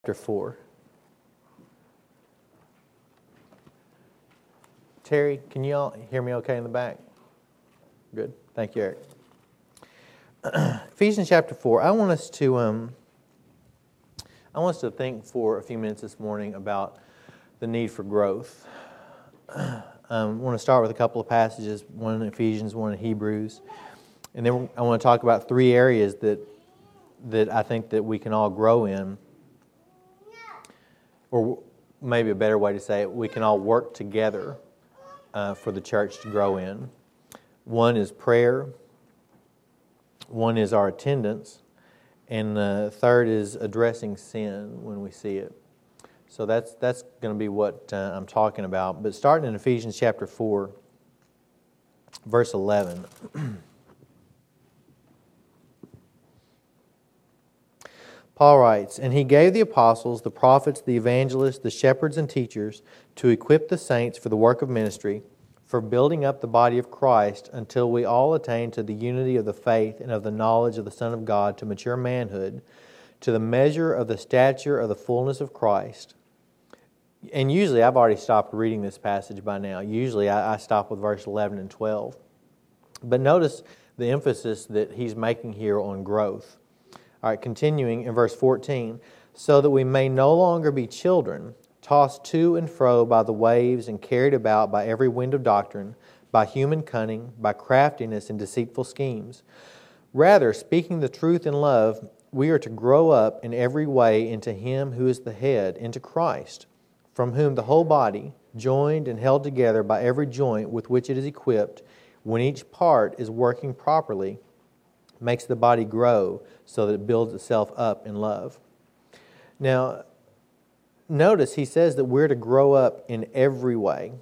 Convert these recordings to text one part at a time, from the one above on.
Chapter 4. Terry, can you all hear me okay in the back? Good. Thank you, Eric. Ephesians chapter 4. I want us to think for a few minutes this morning about the need for growth. I want to start with a couple of passages, one in Ephesians, one in Hebrews. And then I want to talk about three areas that I think that we can all grow in. Or maybe a better way to say it, we can all work together for the church to grow in. One is prayer. One is our attendance. And the third is addressing sin when we see it. So that's going to be what I'm talking about. But starting in Ephesians chapter 4, verse 11. Paul writes, "And he gave the apostles, the prophets, the evangelists, the shepherds and teachers to equip the saints for the work of ministry, for building up the body of Christ until we all attain to the unity of the faith and of the knowledge of the Son of God, to mature manhood, to the measure of the stature of the fullness of Christ." And usually, I've already stopped reading this passage by now. Usually, I stop with verse 11 and 12. But notice the emphasis that he's making here on growth. All right, continuing in verse 14, "So that we may no longer be children, tossed to and fro by the waves and carried about by every wind of doctrine, by human cunning, by craftiness and deceitful schemes. Rather, speaking the truth in love, we are to grow up in every way into Him who is the head, into Christ, from whom the whole body, joined and held together by every joint with which it is equipped, when each part is working properly, makes the body grow so that it builds itself up in love." Now, notice he says that we're to grow up in every way.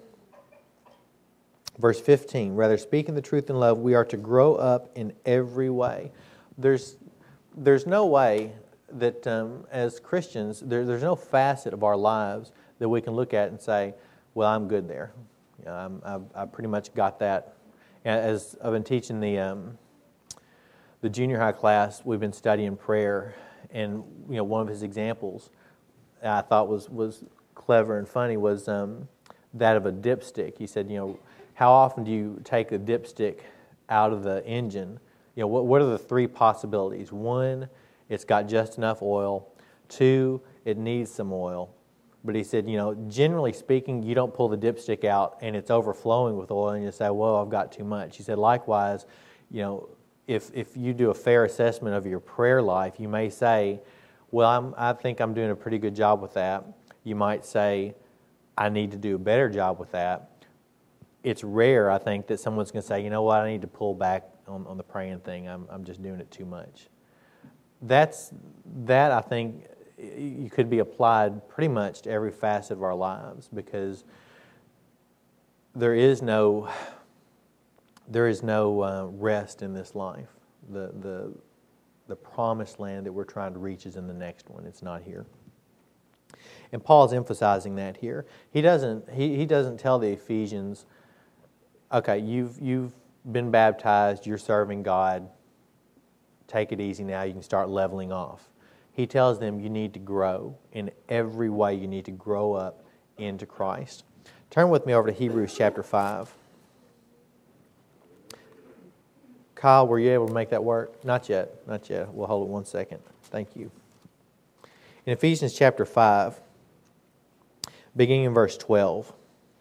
Verse 15, "Rather, speaking the truth in love, we are to grow up in every way." There's no way that as Christians, there's no facet of our lives that we can look at and say, well, I'm good there. I pretty much got that. As I've been teaching the junior high class, we've been studying prayer, and one of his examples I thought was clever and funny was that of a dipstick. He said, how often do you take a dipstick out of the engine? What are the three possibilities? One, it's got just enough oil. Two, it needs some oil. But he said, generally speaking, you don't pull the dipstick out and it's overflowing with oil and you say, well, I've got too much. He said, likewise, if you do a fair assessment of your prayer life, you may say, well, I think I'm doing a pretty good job with that. You might say, I need to do a better job with that. It's rare, I think, that someone's going to say, you know what, I need to pull back on the praying thing. I'm just doing it too much. That, I think, you could be applied pretty much to every facet of our lives, because there is no rest in this life. The promised land that we're trying to reach is in the next one. It's not here. And Paul's emphasizing that here. He doesn't tell the Ephesians, okay, you've been baptized, you're serving God, take it easy now, you can start leveling off. He tells them you need to grow. In every way you need to grow up into Christ. Turn with me over to Hebrews chapter 5. Kyle, were you able to make that work? Not yet. We'll hold it 1 second. Thank you. In Ephesians chapter 5, beginning in verse 12.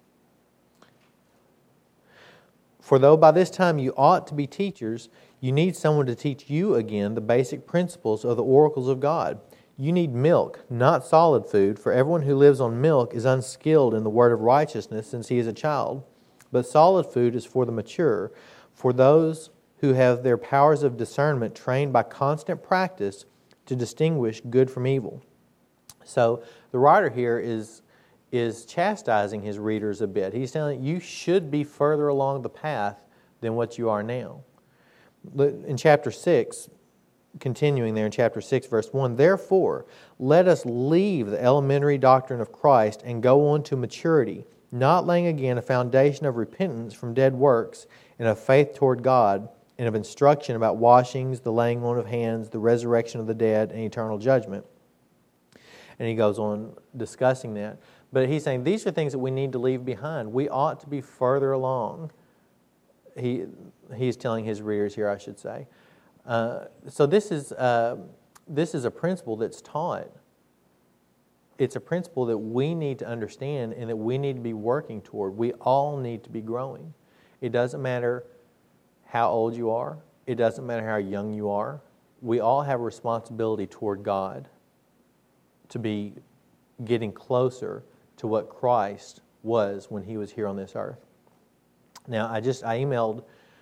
"For though by this time you ought to be teachers, you need someone to teach you again the basic principles of the oracles of God. You need milk, not solid food, for everyone who lives on milk is unskilled in the word of righteousness since he is a child. But solid food is for the mature, for those who have their powers of discernment trained by constant practice to distinguish good from evil." So the writer here is chastising his readers a bit. He's telling you should be further along the path than what you are now. In chapter 6, continuing there in chapter 6, verse 1, "Therefore, let us leave the elementary doctrine of Christ and go on to maturity, not laying again a foundation of repentance from dead works and of faith toward God, and of instruction about washings, the laying on of hands, the resurrection of the dead, and eternal judgment. And he goes on discussing that. But he's saying these are things that we need to leave behind. We ought to be further along. He's telling his readers here, I should say. So this is a principle that's taught. It's a principle that we need to understand and that we need to be working toward. We all need to be growing. It doesn't matter how old you are. It doesn't matter how young you are. We all have a responsibility toward God to be getting closer to what Christ was when He was here on this earth. Now, I emailed,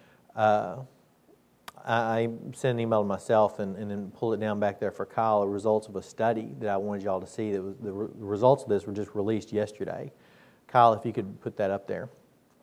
I sent an email to myself and then pulled it down back there for Kyle, the results of a study that I wanted y'all to see. The results of this were just released yesterday. Kyle, if you could put that up there.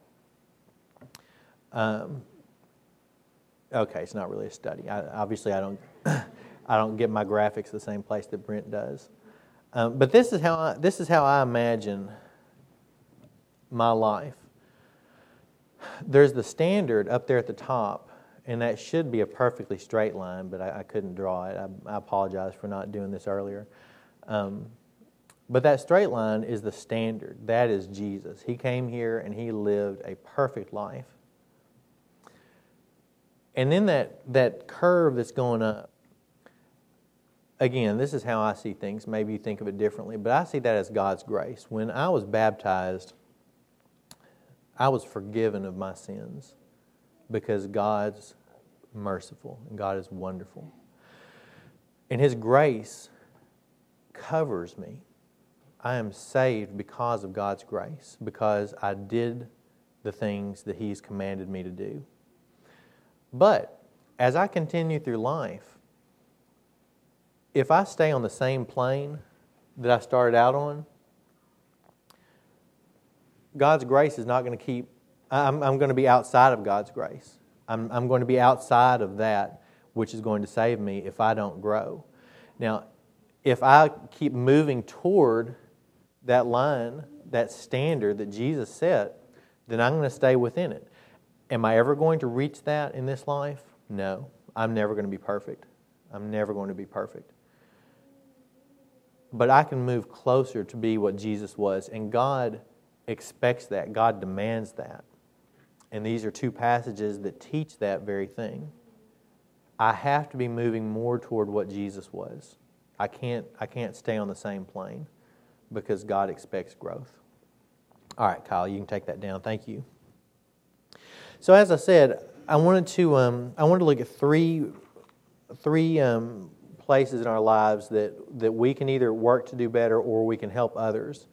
Okay, it's not really a study. Obviously, I don't get my graphics the same place that Brent does. But this is how I imagine my life. There's the standard up there at the top, and that should be a perfectly straight line, but I couldn't draw it. I apologize for not doing this earlier. But that straight line is the standard. That is Jesus. He came here and He lived a perfect life. And then that curve that's going up, again, this is how I see things. Maybe you think of it differently, but I see that as God's grace. When I was baptized, I was forgiven of my sins because God's merciful and God is wonderful. And His grace covers me. I am saved because of God's grace, because I did the things that He's commanded me to do. But as I continue through life, if I stay on the same plane that I started out on, God's grace is not going to keep, I'm going to be outside of God's grace. I'm going to be outside of that which is going to save me if I don't grow. Now, if I keep moving toward that line, that standard that Jesus set, then I'm going to stay within it. Am I ever going to reach that in this life? No. I'm never going to be perfect. I'm never going to be perfect. But I can move closer to be what Jesus was, and God expects that. God demands that. And these are two passages that teach that very thing. I have to be moving more toward what Jesus was. I can't stay on the same plane because God expects growth. All right, Kyle, you can take that down. Thank you. So as I said, I wanted to look at three places in our lives that we can either work to do better or we can help others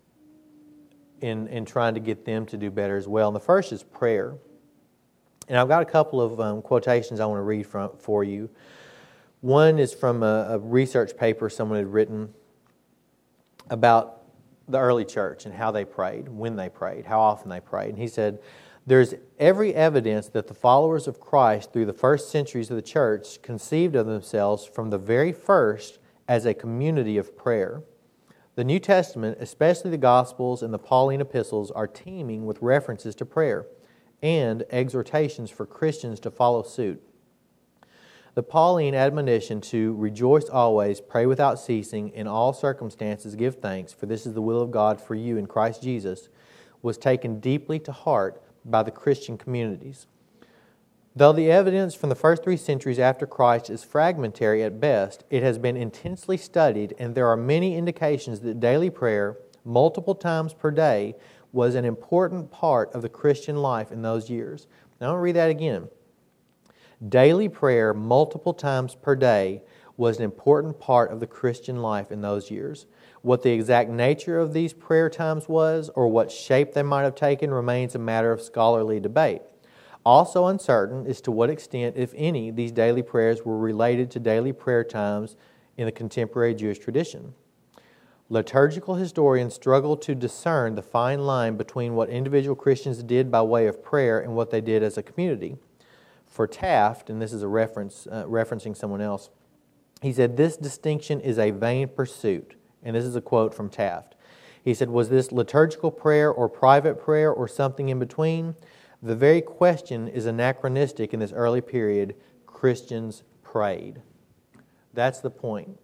in trying to get them to do better as well. And the first is prayer. And I've got a couple of quotations I want to read for you. One is from a research paper someone had written about the early church and how they prayed, when they prayed, how often they prayed. And he said, "There's every evidence that the followers of Christ through the first centuries of the church conceived of themselves from the very first as a community of prayer. The New Testament, especially the Gospels and the Pauline epistles, are teeming with references to prayer and exhortations for Christians to follow suit. The Pauline admonition to rejoice always, pray without ceasing, in all circumstances give thanks, for this is the will of God for you in Christ Jesus, was taken deeply to heart by the Christian communities. Though the evidence from the first 3 centuries after Christ is fragmentary at best, it has been intensely studied, and there are many indications that daily prayer, multiple times per day, was an important part of the Christian life in those years." Now, I'm going to read that again. Daily prayer, multiple times per day, was an important part of the Christian life in those years. What the exact nature of these prayer times was, or what shape they might have taken, remains a matter of scholarly debate. Also uncertain is to what extent, if any, these daily prayers were related to daily prayer times in the contemporary Jewish tradition. Liturgical historians struggle to discern the fine line between what individual Christians did by way of prayer and what they did as a community. For Taft, and this is a referencing someone else, he said, "This distinction is a vain pursuit." And this is a quote from Taft. He said, "Was this liturgical prayer or private prayer or something in between? The very question is anachronistic in this early period. Christians prayed." That's the point.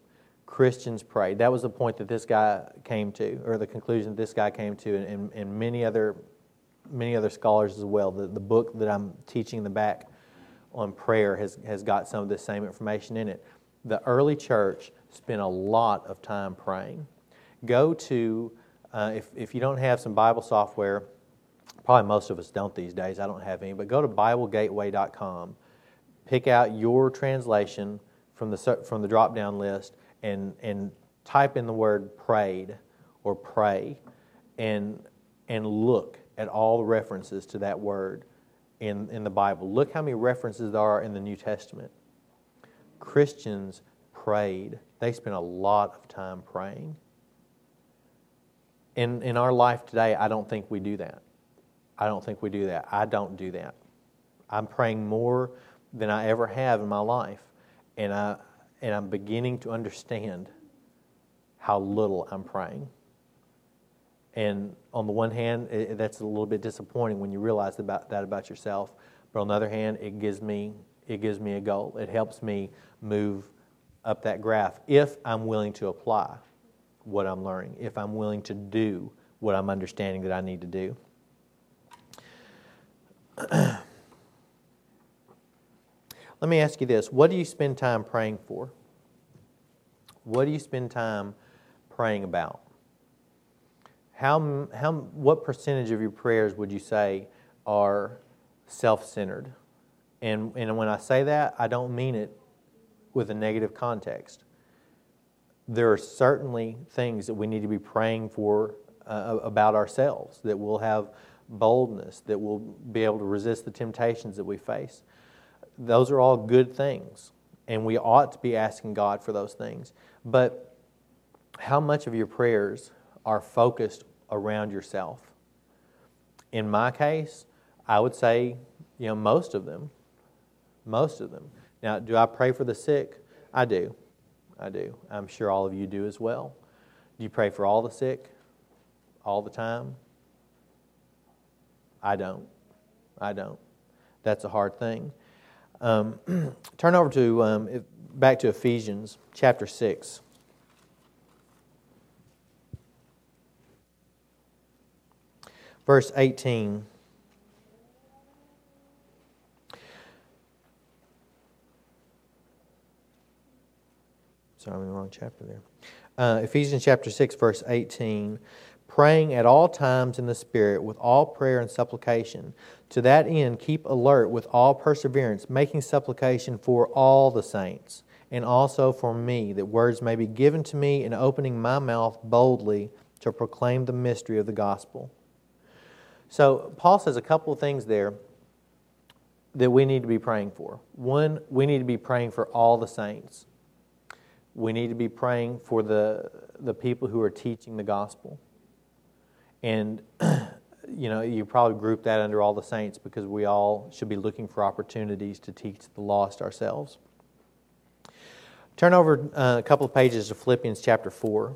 Christians prayed. That was the point that this guy came to, or the conclusion that this guy came to, and many other scholars as well. The book that I'm teaching in the back on prayer has got some of this same information in it. The early church spent a lot of time praying. Go to, if you don't have some Bible software, probably most of us don't these days, I don't have any, but go to BibleGateway.com, pick out your translation from the drop-down list, and type in the word prayed or pray, and look at all the references to that word in the Bible. Look how many references there are in the New Testament. Christians prayed. They spent a lot of time praying. In our life today, I don't think we do that. I don't do that. I'm praying more than I ever have in my life, and I'm beginning to understand how little I'm praying. And on the one hand, that's a little bit disappointing when you realize that about yourself. But on the other hand, it gives me a goal. It helps me move up that graph if I'm willing to apply what I'm learning, if I'm willing to do what I'm understanding that I need to do. Let me ask you this. What do you spend time praying for? What do you spend time praying about? What percentage of your prayers would you say are self-centered? And when I say that, I don't mean it with a negative context. There are certainly things that we need to be praying for about ourselves, that we'll have boldness, that we'll be able to resist the temptations that we face. Those are all good things, and we ought to be asking God for those things. But how much of your prayers are focused around yourself? In my case, I would say, most of them. Most of them. Now, do I pray for the sick? I do. I'm sure all of you do as well. Do you pray for all the sick all the time? I don't. That's a hard thing. Turn over to back to Ephesians chapter 6. Verse 18. Sorry, I'm in the wrong chapter there. Ephesians chapter 6, verse 18. Praying at all times in the Spirit with all prayer and supplication. To that end, keep alert with all perseverance, making supplication for all the saints, and also for me, that words may be given to me in opening my mouth boldly to proclaim the mystery of the gospel. So Paul says a couple of things there that we need to be praying for. One, we need to be praying for all the saints. We need to be praying for the people who are teaching the gospel. And, you probably group that under all the saints because we all should be looking for opportunities to teach the lost ourselves. Turn over a couple of pages to Philippians chapter 4.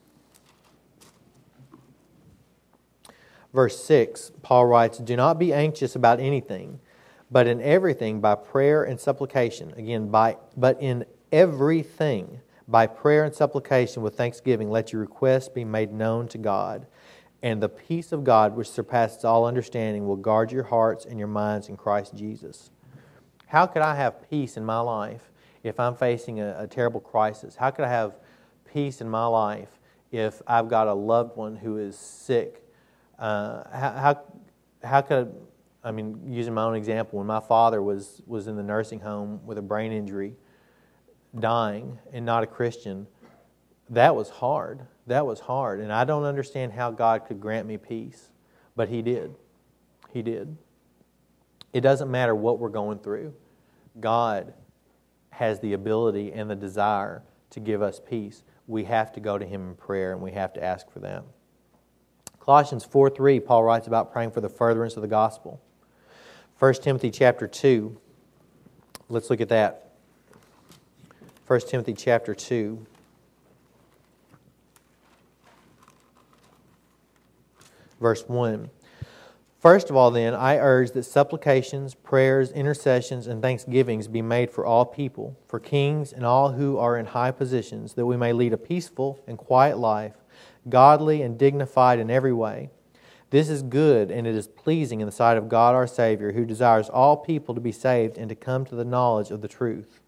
Verse 6, Paul writes, "Do not be anxious about anything, but in everything by prayer and supplication." Again, but in everything by prayer and supplication with thanksgiving, let your requests be made known to God. And the peace of God, which surpasses all understanding, will guard your hearts and your minds in Christ Jesus. How could I have peace in my life if I'm facing a terrible crisis? How could I have peace in my life if I've got a loved one who is sick? How could, using my own example, when my father was in the nursing home with a brain injury, dying and not a Christian, that was hard. And I don't understand how God could grant me peace, but He did. He did. It doesn't matter what we're going through. God has the ability and the desire to give us peace. We have to go to Him in prayer, and we have to ask for that. Colossians 4:3, Paul writes about praying for the furtherance of the gospel. 1 Timothy chapter 2, let's look at that. 1 Timothy chapter 2. Verse 1, First of all, then, I urge that supplications, prayers, intercessions, and thanksgivings be made for all people, for kings and all who are in high positions, that we may lead a peaceful and quiet life, godly and dignified in every way. This is good, and it is pleasing in the sight of God our Savior, who desires all people to be saved and to come to the knowledge of the truth.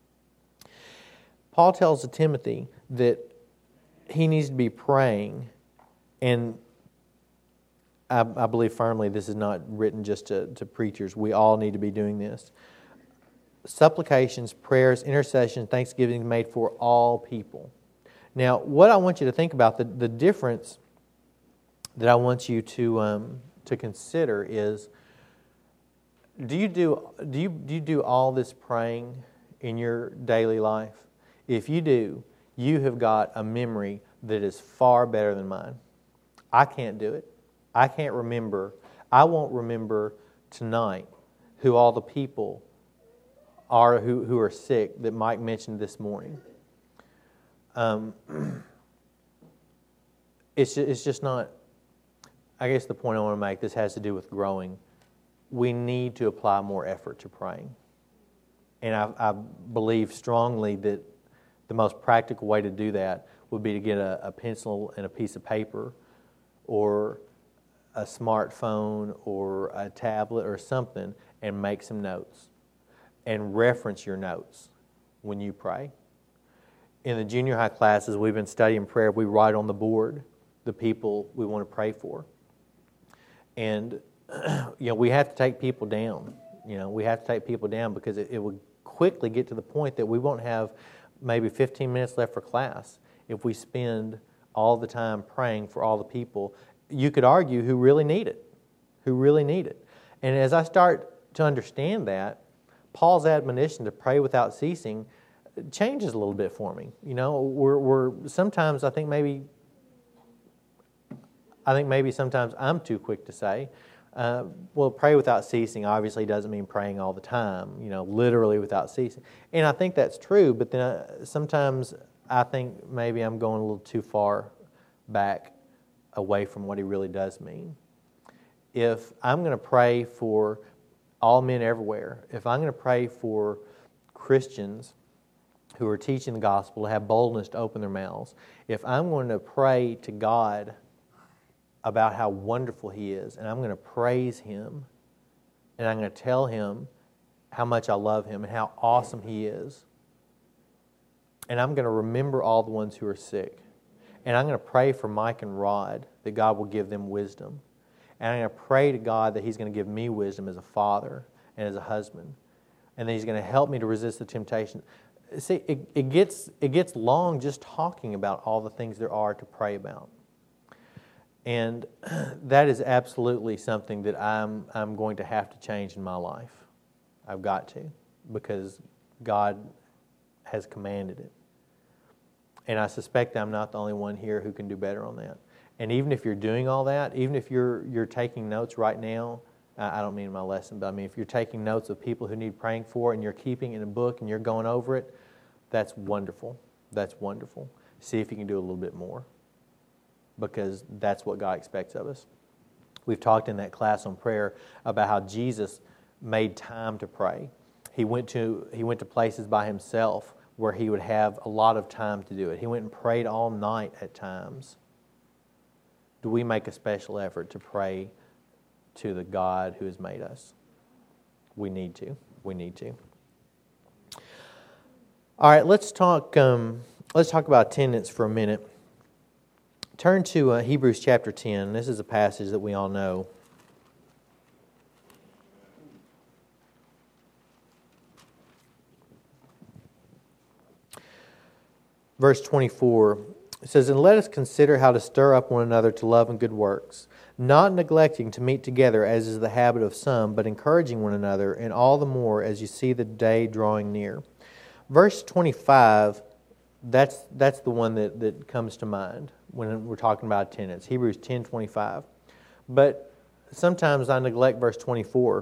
Paul tells Timothy that he needs to be praying, and I believe firmly this is not written just to preachers. We all need to be doing this. Supplications, prayers, intercession, thanksgiving made for all people. Now, what I want you to think about, the difference that I want you to consider is, do you do all this praying in your daily life? If you do, you have got a memory that is far better than mine. I can't do it. I can't remember. I won't remember tonight who all the people are who are sick that Mike mentioned this morning. It's just not. I guess the point I want to make, this has to do with growing. We need to apply more effort to praying. And I believe strongly that the most practical way to do that would be to get a pencil and a piece of paper, or a smartphone or a tablet or something, and make some notes and reference your notes when you pray. In the junior high classes, we've been studying prayer. We write on the board the people we want to pray for. And we have to take people down. We have to take people down, because it would quickly get to the point that we won't have maybe 15 minutes left for class if we spend all the time praying for all the people, you could argue, who really need it. And as I start to understand that, Paul's admonition to pray without ceasing changes a little bit for me. We're sometimes I think maybe sometimes I'm too quick to say, well, pray without ceasing obviously doesn't mean praying all the time, literally without ceasing. And I think that's true, but then sometimes I think maybe I'm going a little too far back away from what he really does mean. If I'm going to pray for all men everywhere, if I'm going to pray for Christians who are teaching the gospel to have boldness to open their mouths, if I'm going to pray to God about how wonderful He is, and I'm going to praise Him, and I'm going to tell Him how much I love Him and how awesome He is, and I'm going to remember all the ones who are sick, and I'm going to pray for Mike and Rod that God will give them wisdom, and I'm going to pray to God that He's going to give me wisdom as a father and as a husband, and that He's going to help me to resist the temptation. See, it gets long just talking about all the things there are to pray about. And that is absolutely something that I'm going to have to change in my life. I've got to, because God has commanded it. And I suspect I'm not the only one here who can do better on that. And even if you're doing all that, even if you're taking notes right now, I don't mean my lesson, but I mean if you're taking notes of people who need praying for and you're keeping it in a book and you're going over it, that's wonderful. That's wonderful. See if you can do a little bit more, because that's what God expects of us. We've talked in that class on prayer about how Jesus made time to pray. He went to places by Himself where He would have a lot of time to do it. He went and prayed all night at times. Do we make a special effort to pray to the God who has made us? We need to. We need to. All right, let's talk about attendance for a minute. Turn to Hebrews chapter 10. This is a passage that we all know. Verse 24, it says, "And let us consider how to stir up one another to love and good works, not neglecting to meet together as is the habit of some, but encouraging one another, and all the more as you see the day drawing near." Verse 25, that's the one that comes to mind when we're talking about attendance. Hebrews 10:25. But sometimes I neglect verse 24,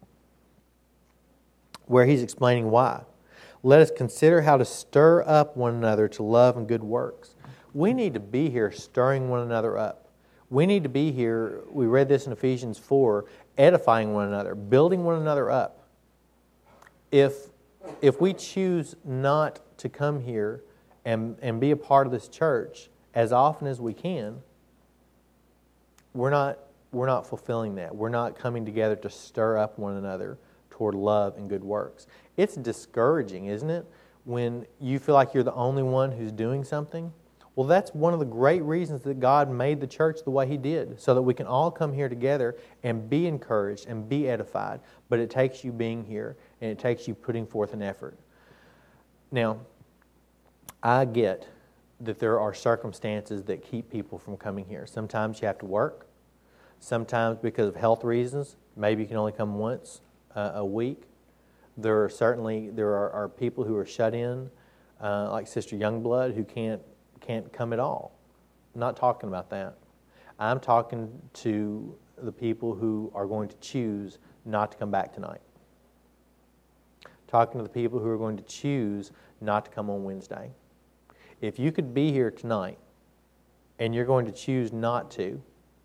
where he's explaining why. Let us consider how to stir up one another to love and good works. We need to be here stirring one another up. We need to be here, we read this in Ephesians 4, edifying one another, building one another up. If we choose not to come here and be a part of this church as often as we can, we're not fulfilling that. We're not coming together to stir up one another toward love and good works. It's discouraging, isn't it, when you feel like you're the only one who's doing something? Well, that's one of the great reasons that God made the church the way He did, so that we can all come here together and be encouraged and be edified. But it takes you being here, and it takes you putting forth an effort. Now, I get that there are circumstances that keep people from coming here. Sometimes you have to work. Sometimes because of health reasons, maybe you can only come once a week. There are people who are shut in, like Sister Youngblood, who can't come at all. I'm not talking about that. I'm talking to the people who are going to choose not to come back tonight. Talking to the people who are going to choose not to come on Wednesday. If you could be here tonight and you're going to choose not to,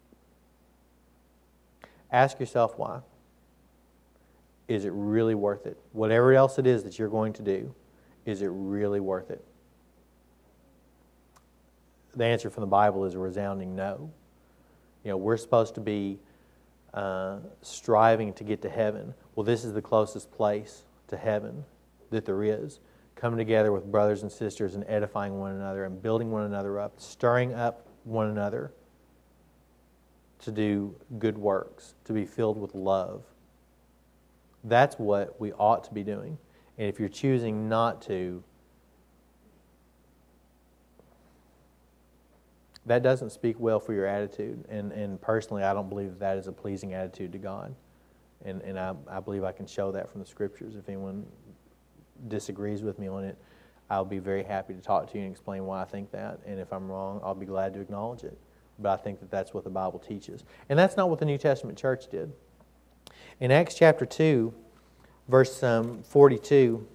ask yourself why. Is it really worth it? Whatever else it is that you're going to do, is it really worth it? The answer from the Bible is a resounding no. We're supposed to be striving to get to heaven. Well, this is the closest place to heaven that there is. Coming together with brothers and sisters and edifying one another and building one another up, stirring up one another to do good works, to be filled with love. That's what we ought to be doing. And if you're choosing not to, that doesn't speak well for your attitude. And personally, I don't believe that is a pleasing attitude to God. And I believe I can show that from the Scriptures. If anyone disagrees with me on it, I'll be very happy to talk to you and explain why I think that. And if I'm wrong, I'll be glad to acknowledge it. But I think that that's what the Bible teaches. And that's not what the New Testament church did. In Acts chapter 2, verse 42,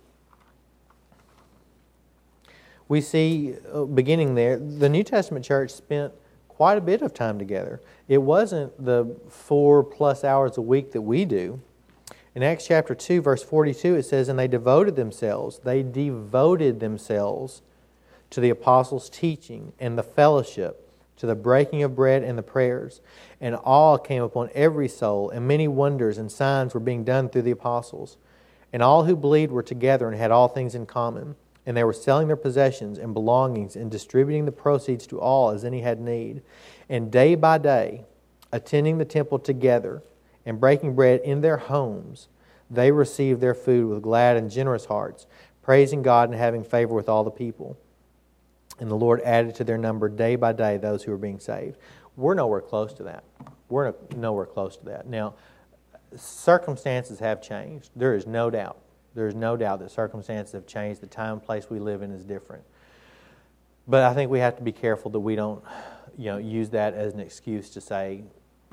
we see, beginning there, the New Testament church spent quite a bit of time together. It wasn't the 4+ hours a week that we do. In Acts chapter 2, verse 42, it says, "And they devoted themselves to the apostles' teaching and the fellowship, to the breaking of bread and the prayers. And awe came upon every soul, and many wonders and signs were being done through the apostles. And all who believed were together and had all things in common. And they were selling their possessions and belongings and distributing the proceeds to all as any had need. And day by day, attending the temple together and breaking bread in their homes, they received their food with glad and generous hearts, praising God and having favor with all the people. And the Lord added to their number day by day those who were being saved." We're nowhere close to that. We're nowhere close to that. Now, circumstances have changed. There is no doubt. There is no doubt that circumstances have changed. The time and place we live in is different. But I think we have to be careful that we don't, use that as an excuse to say,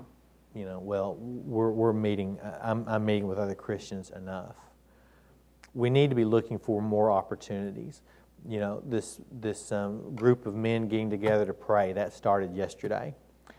we're meeting. I'm meeting with other Christians enough. We need to be looking for more opportunities. This group of men getting together to pray, that started yesterday.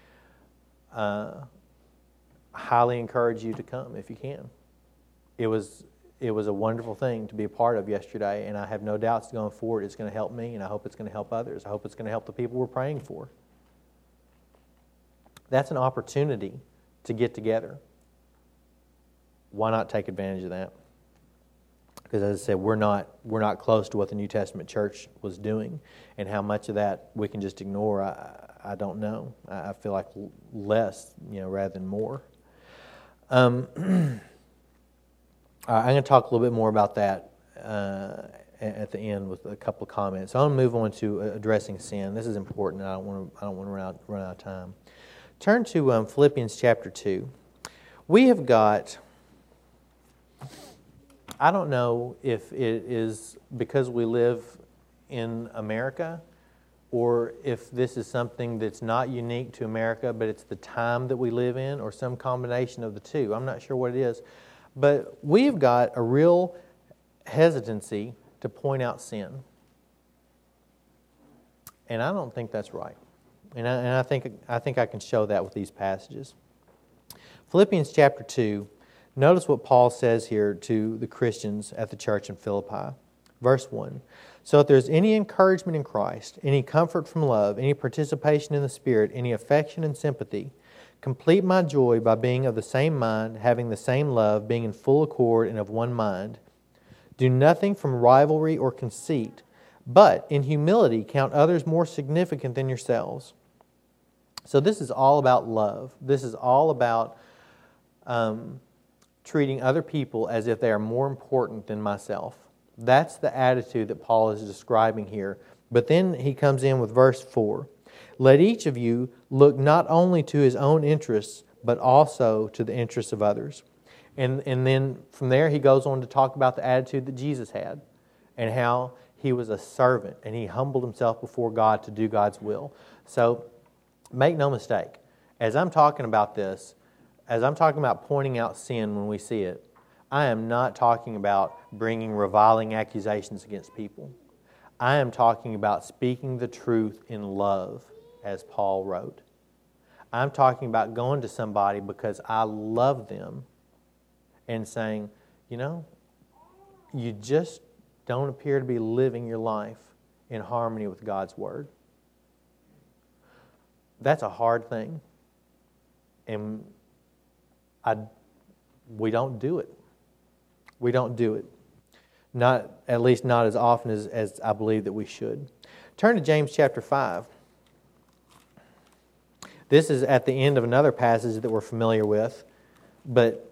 Highly encourage you to come if you can. It was a wonderful thing to be a part of yesterday, and I have no doubts going forward it's going to help me, and I hope it's going to help others. I hope it's going to help the people we're praying for. That's an opportunity to get together. Why not take advantage of that? Because as I said, we're not close to what the New Testament church was doing, and how much of that we can just ignore, I don't know. I feel like less, rather than more. I'm going to talk a little bit more about that at the end with a couple of comments. So I'm going to move on to addressing sin. This is important. I don't want to run out of time. Turn to Philippians chapter 2. We have got, I don't know if it is because we live in America or if this is something that's not unique to America, but it's the time that we live in, or some combination of the two. I'm not sure what it is. But we've got a real hesitancy to point out sin. And I don't think that's right. And I think I can show that with these passages. Philippians chapter 2, notice what Paul says here to the Christians at the church in Philippi. Verse 1, so if there's any encouragement in Christ, any comfort from love, any participation in the Spirit, any affection and sympathy, complete my joy by being of the same mind, having the same love, being in full accord and of one mind. Do nothing from rivalry or conceit, but in humility count others more significant than yourselves. So this is all about love. This is all about treating other people as if they are more important than myself. That's the attitude that Paul is describing here. But then he comes in with verse 4. Let each of you look not only to his own interests, but also to the interests of others. And then from there he goes on to talk about the attitude that Jesus had and how he was a servant and he humbled himself before God to do God's will. So make no mistake, as I'm talking about this, as I'm talking about pointing out sin when we see it, I am not talking about bringing reviling accusations against people. I am talking about speaking the truth in love, as Paul wrote. I'm talking about going to somebody because I love them and saying, you just don't appear to be living your life in harmony with God's Word. That's a hard thing. And we don't do it. We don't do it. At least not as often as I believe that we should. Turn to James chapter 5. This is at the end of another passage that we're familiar with. But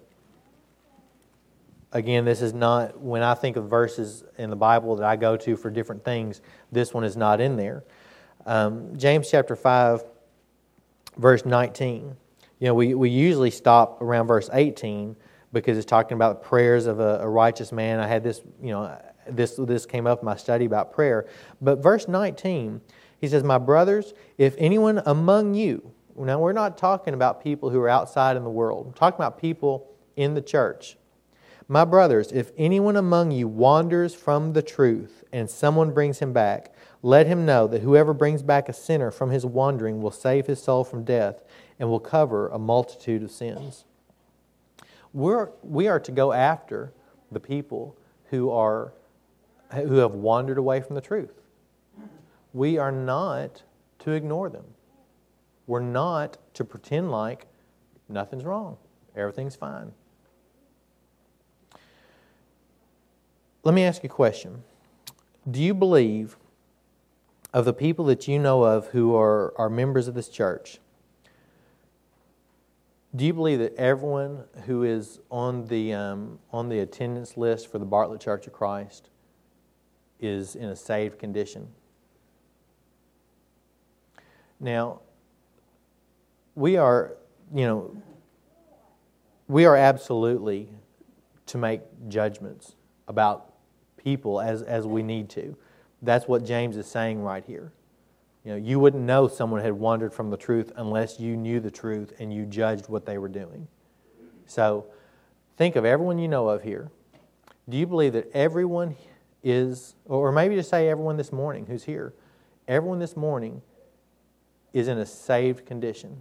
again, this is not, when I think of verses in the Bible that I go to for different things, this one is not in there. James chapter 5, verse 19. We usually stop around verse 18 because it's talking about the prayers of a righteous man. I had this, this came up in my study about prayer. But verse 19, he says, my brothers, if anyone among you, now we're not talking about people who are outside in the world. We're talking about people in the church. My brothers, if anyone among you wanders from the truth and someone brings him back, let him know that whoever brings back a sinner from his wandering will save his soul from death and will cover a multitude of sins. We are to go after the people who have wandered away from the truth. We are not to ignore them. We're not to pretend like nothing's wrong, everything's fine. Let me ask you a question. Do you believe, of the people that you know of who are members of this church, do you believe that everyone who is on the attendance list for the Bartlett Church of Christ is in a saved condition? Now, we are absolutely to make judgments about people as we need to. That's what James is saying right here. You wouldn't know someone had wandered from the truth unless you knew the truth and you judged what they were doing. So, think of everyone you know of here. Do you believe that everyone is, or maybe just say everyone this morning who's here, everyone this morning is in a saved condition?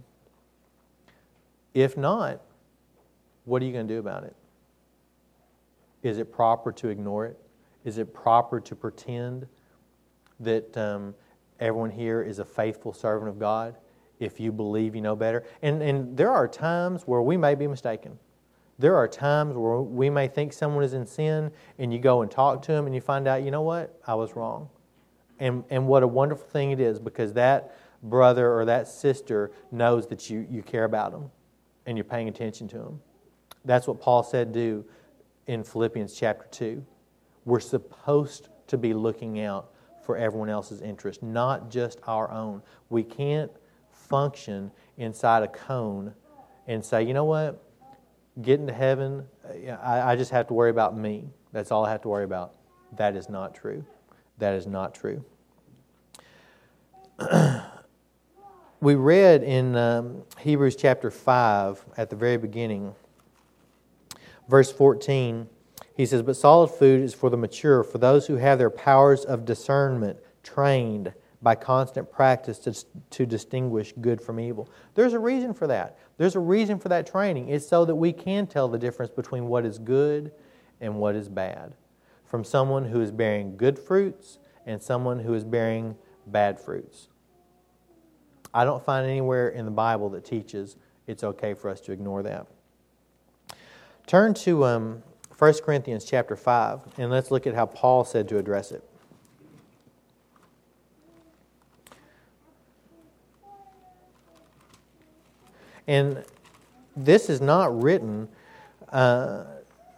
If not, what are you going to do about it? Is it proper to ignore it? Is it proper to pretend that everyone here is a faithful servant of God if you believe you know better? And there are times where we may be mistaken. There are times where we may think someone is in sin and you go and talk to them and you find out, you know what, I was wrong. And what a wonderful thing it is, because that brother or that sister knows that you care about them and you're paying attention to them. That's what Paul said do in Philippians chapter 2. We're supposed to be looking out for everyone else's interest, not just our own. We can't function inside a cone and say, you know what, getting to heaven, I just have to worry about me. That's all I have to worry about. That is not true. That is not true. We read in Hebrews chapter 5 at the very beginning, verse 14, he says, but solid food is for the mature, for those who have their powers of discernment trained by constant practice to distinguish good from evil. There's a reason for that. There's a reason for that training. It's so that we can tell the difference between what is good and what is bad, from someone who is bearing good fruits and someone who is bearing bad fruits. I don't find anywhere in the Bible that teaches it's okay for us to ignore that. Turn to 1 Corinthians chapter 5, and let's look at how Paul said to address it. And this is not written, as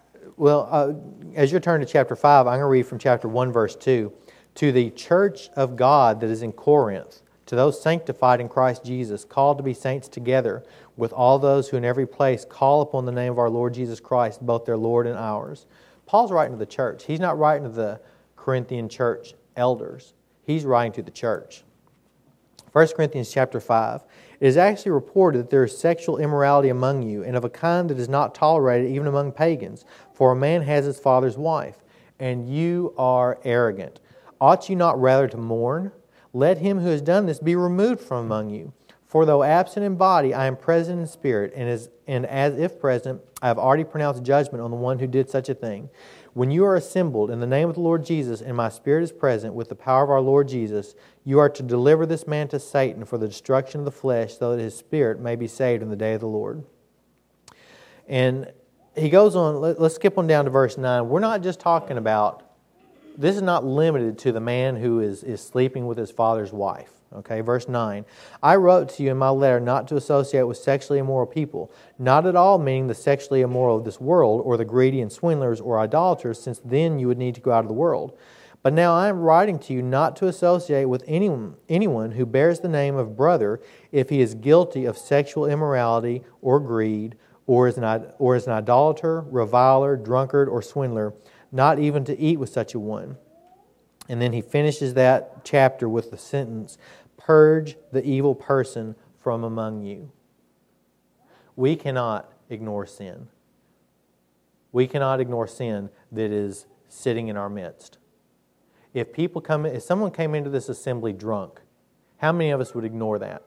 you turn to chapter 5, I'm going to read from chapter 1, verse 2. To the church of God that is in Corinth, to those sanctified in Christ Jesus, called to be saints together, with all those who in every place call upon the name of our Lord Jesus Christ, both their Lord and ours. Paul's writing to the church. He's not writing to the Corinthian church elders. He's writing to the church. 1 Corinthians chapter 5. It is actually reported that there is sexual immorality among you, and of a kind that is not tolerated even among pagans. For a man has his father's wife, and you are arrogant. Ought you not rather to mourn? Let him who has done this be removed from among you. For though absent in body, I am present in spirit, and as if present, I have already pronounced judgment on the one who did such a thing. When you are assembled in the name of the Lord Jesus, and my spirit is present with the power of our Lord Jesus, you are to deliver this man to Satan for the destruction of the flesh, so that his spirit may be saved in the day of the Lord. And he goes on, let's skip on down to verse 9. We're not just talking about, this is not limited to the man who is sleeping with his father's wife. Okay, verse 9. I wrote to you in my letter not to associate with sexually immoral people, not at all meaning the sexually immoral of this world, or the greedy and swindlers or idolaters, since then you would need to go out of the world. But now I am writing to you not to associate with anyone who bears the name of brother if he is guilty of sexual immorality or greed, or is an idolater, reviler, drunkard, or swindler, not even to eat with such a one. And then he finishes that chapter with the sentence, purge the evil person from among you. We cannot ignore sin. We cannot ignore sin that is sitting in our midst. If someone came into this assembly drunk, how many of us would ignore that?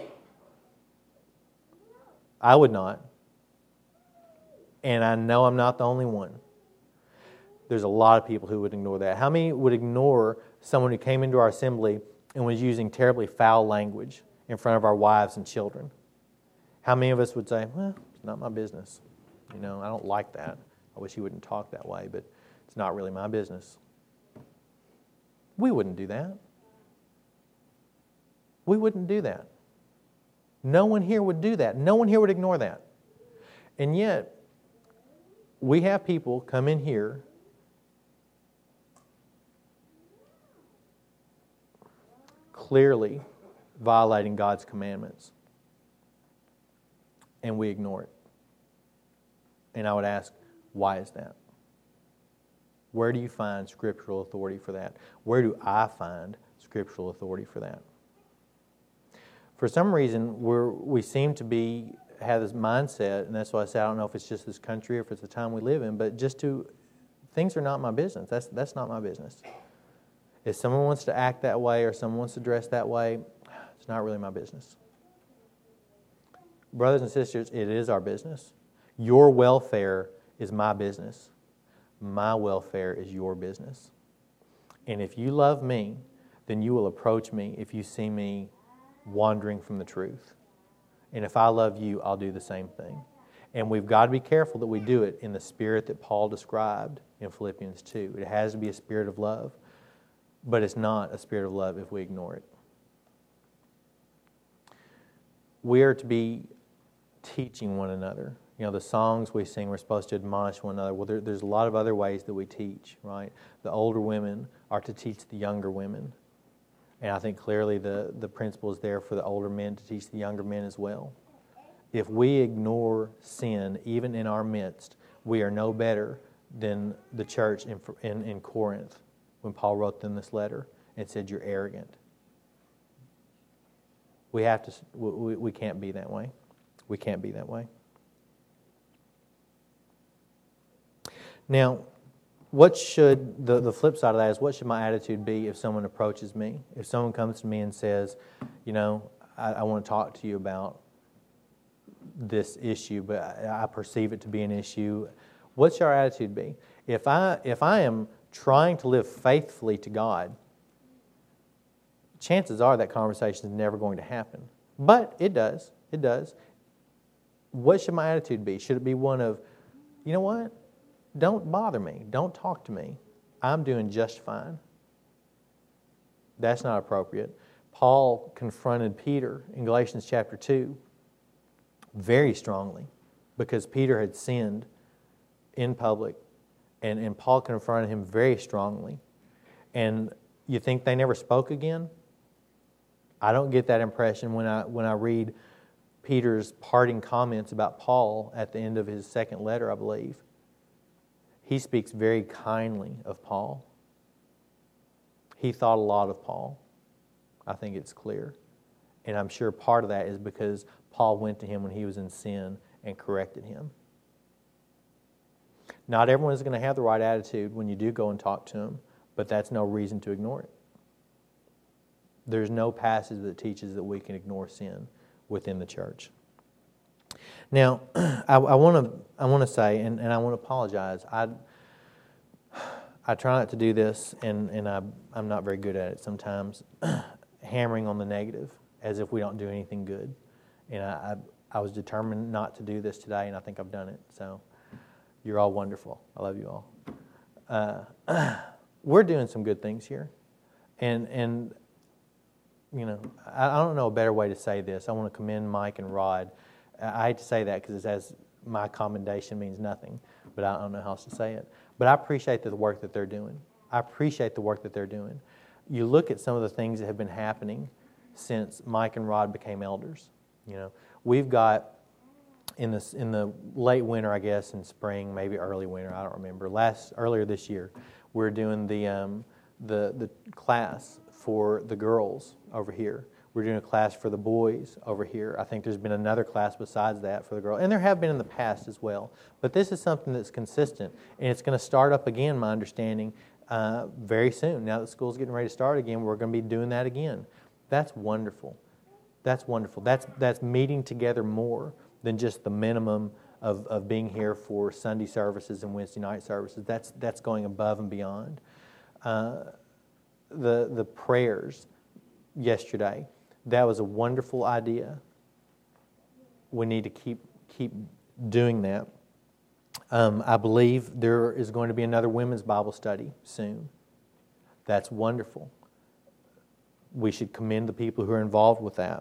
I would not. And I know I'm not the only one. There's a lot of people who would ignore that. How many would ignore someone who came into our assembly and was using terribly foul language in front of our wives and children? How many of us would say, well, it's not my business. I don't like that. I wish he wouldn't talk that way, but it's not really my business. We wouldn't do that. We wouldn't do that. No one here would do that. No one here would ignore that. And yet, we have people come in here clearly violating God's commandments, and we ignore it. And I would ask, why is that? Where do you find scriptural authority for that? Where do I find scriptural authority for that? For some reason, we seem to have this mindset, and that's why I say I don't know if it's just this country or if it's the time we live in, but things are not my business. That's not my business. If someone wants to act that way or someone wants to dress that way, it's not really my business. Brothers and sisters, it is our business. Your welfare is my business. My welfare is your business. And if you love me, then you will approach me if you see me wandering from the truth. And if I love you, I'll do the same thing. And we've got to be careful that we do it in the spirit that Paul described in Philippians 2. It has to be a spirit of love. But it's not a spirit of love if we ignore it. We are to be teaching one another. The songs we sing, we're supposed to admonish one another. Well, there's a lot of other ways that we teach, right? The older women are to teach the younger women. And I think clearly the principle is there for the older men to teach the younger men as well. If we ignore sin, even in our midst, we are no better than the church in Corinth, when Paul wrote them this letter and said, you're arrogant. We can't be that way. We can't be that way. Now, what should, the flip side of that is, what should my attitude be if someone approaches me? If someone comes to me and says, I want to talk to you about this issue, but I perceive it to be an issue. What should our attitude be? If I am trying to live faithfully to God, chances are that conversation is never going to happen. But it does. It does. What should my attitude be? Should it be one of, you know what? Don't bother me. Don't talk to me. I'm doing just fine. That's not appropriate. Paul confronted Peter in Galatians chapter 2 very strongly because Peter had sinned in public, and Paul confronted him very strongly. And you think they never spoke again? I don't get that impression when I read Peter's parting comments about Paul at the end of his second letter, I believe. He speaks very kindly of Paul. He thought a lot of Paul. I think it's clear. And I'm sure part of that is because Paul went to him when he was in sin and corrected him. Not everyone is going to have the right attitude when you do go and talk to them, but that's no reason to ignore it. There's no passage that teaches that we can ignore sin within the church. Now, I want to say, and I want to apologize. I try not to do this, and I'm not very good at it sometimes, hammering on the negative as if we don't do anything good. And I was determined not to do this today, and I think I've done it. So you're all wonderful. I love you all. We're doing some good things here. And I don't know a better way to say this. I want to commend Mike and Rod. I hate to say that because as my commendation means nothing, but I don't know how else to say it. But I appreciate the work that they're doing. I appreciate the work that they're doing. You look at some of the things that have been happening since Mike and Rod became elders. We've got in the late winter, I guess, in spring, maybe early winter, I don't remember. Earlier this year, we're doing the class for the girls over here. We're doing a class for the boys over here. I think there's been another class besides that for the girls. And there have been in the past as well. But this is something that's consistent. And it's going to start up again, my understanding, very soon. Now that school's getting ready to start again, we're going to be doing that again. That's wonderful. That's wonderful. That's meeting together more than just the minimum of being here for Sunday services and Wednesday night services. That's going above and beyond. The prayers yesterday, that was a wonderful idea. We need to keep doing that. I believe there is going to be another women's Bible study soon. That's wonderful. We should commend the people who are involved with that.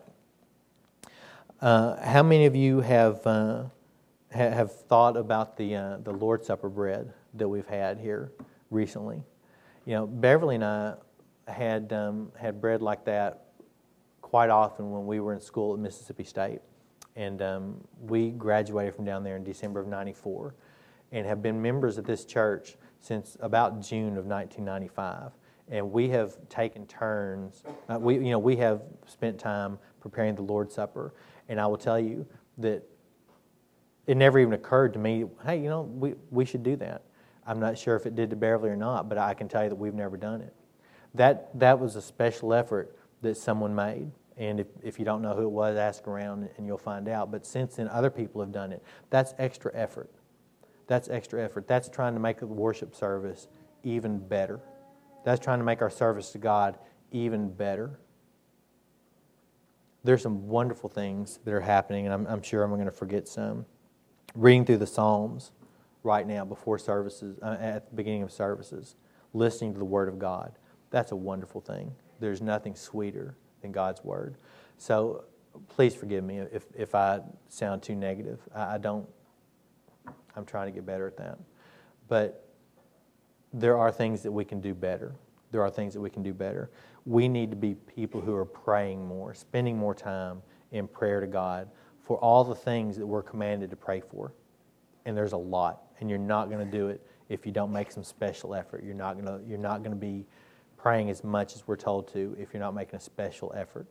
How many of you have thought about the Lord's Supper bread that we've had here recently? Beverly and I had bread like that quite often when we were in school at Mississippi State. And we graduated from down there in December of 94 and have been members of this church since about June of 1995. And we have taken turns. We have spent time preparing the Lord's Supper. And I will tell you that it never even occurred to me, hey, we should do that. I'm not sure if it did to Beverly or not, but I can tell you that we've never done it. That was a special effort that someone made. And if you don't know who it was, ask around and you'll find out. But since then, other people have done it. That's extra effort. That's extra effort. That's trying to make the worship service even better. That's trying to make our service to God even better. There's some wonderful things that are happening, and I'm sure I'm going to forget some. Reading through the Psalms right now before services, at the beginning of services, listening to the Word of God. That's a wonderful thing. There's nothing sweeter than God's Word. So please forgive me if I sound too negative. I'm trying to get better at that. But there are things that we can do better. There are things that we can do better. We need to be people who are praying more, spending more time in prayer to God for all the things that we're commanded to pray for. And there's a lot. And you're not going to do it if you don't make some special effort. You're not going to be praying as much as we're told to if you're not making a special effort.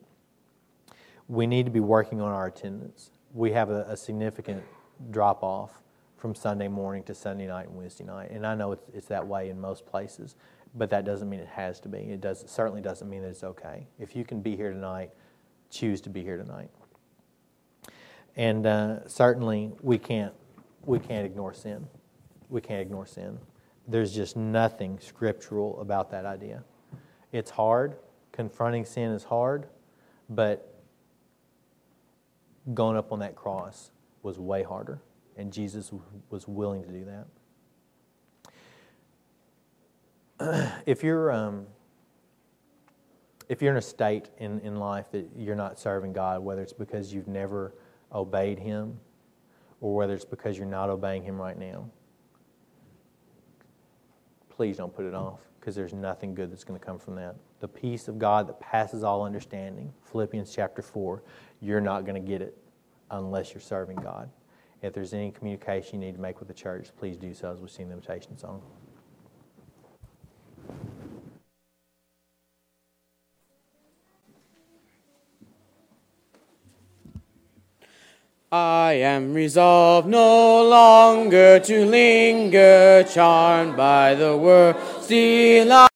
We need to be working on our attendance. We have a significant drop-off from Sunday morning to Sunday night and Wednesday night. And I know it's that way in most places, but that doesn't mean it has to be. It certainly doesn't mean that it's okay. If you can be here tonight, choose to be here tonight. And certainly we can't ignore sin. We can't ignore sin. There's just nothing scriptural about that idea. It's hard. Confronting sin is hard, but going up on that cross was way harder, and Jesus was willing to do that. If you're in a state in life that you're not serving God, whether it's because you've never obeyed Him or whether it's because you're not obeying Him right now, please don't put it off, because there's nothing good that's going to come from that. The peace of God that passes all understanding, Philippians chapter 4, you're not going to get it unless you're serving God. If there's any communication you need to make with the church, please do so as we sing the invitation song. I am resolved no longer to linger, charmed by the world's delight.